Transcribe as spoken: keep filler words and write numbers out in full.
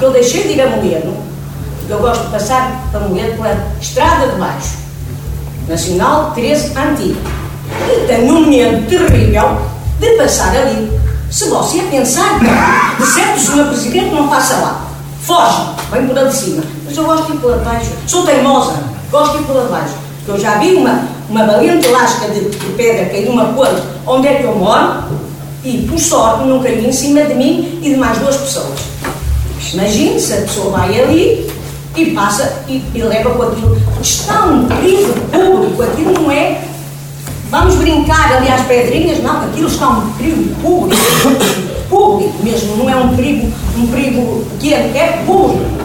porque eu deixei de ir a Moledo, porque eu gosto de passar para Moledo pela Estrada de Baixo, Nacional treze Antiga. E tenho um medo terrível de passar ali. Se você pensar, de certo, o senhor Presidente não passa lá. Foge, vem por lá de cima. Mas eu gosto de ir por lá de baixo. Sou teimosa, gosto de ir por lá de baixo. Porque eu já vi uma, uma valente lasca de, de pedra cair numa ponte onde é que eu moro e, por sorte, não caiu em cima de mim e de mais duas pessoas. Imagine se a pessoa vai ali e passa e, e leva com aquilo. Está um perigo público, aquilo não é. Vamos brincar ali às pedrinhas, não, aquilo está um perigo público. Público mesmo, não é um perigo, um perigo pequeno, é público.